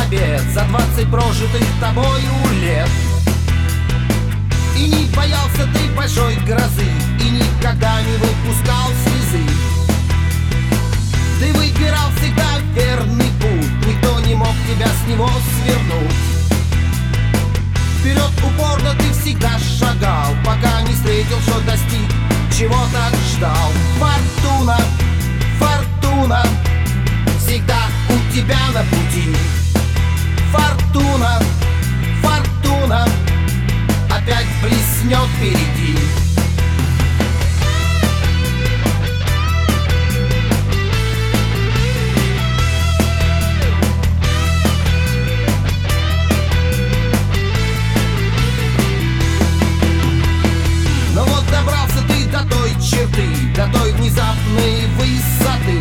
побед за 20 прожитых тобою лет. И не боялся ты большой грозы, и никогда не выпускал слезы. Ты выбирал всегда верный путь, никто не мог тебя с него свернуть. Вперед упорно ты всегда шагал, пока не встретил, что достиг, чего так ждал. Фортуна, фортуна всегда у тебя на пути. Фортуна, фортуна опять блеснет впереди. Но вот добрался ты до той черты, до той внезапной высоты,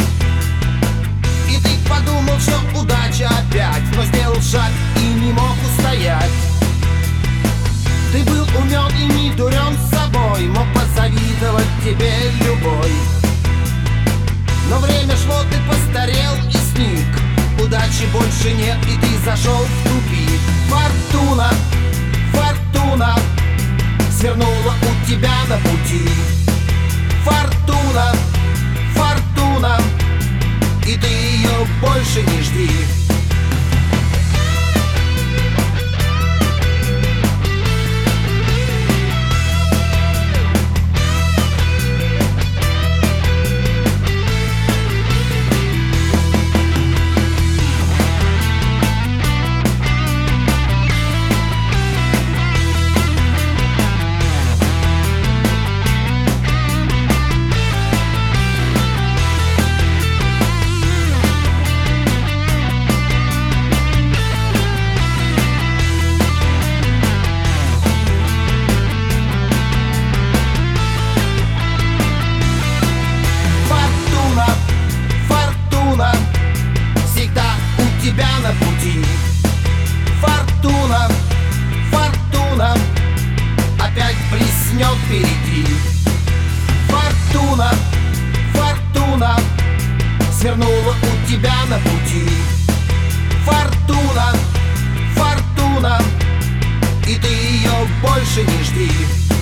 и ты подумал, что удача опять, но сделал шаг и не мог устоять. Ты был умен и не дурен собой, мог позавидовать тебе любой. Но время шло, ты постарел и сник, удачи больше нет, и ты зашел в тупик. Фортуна, фортуна свернула у тебя на пути. Фортуна, фортуна, и ты ее больше не жди. Тебя на пути. Фортуна, фортуна опять блеснет впереди. Фортуна, фортуна свернула у тебя на пути. Фортуна, фортуна, и ты ее больше не жди.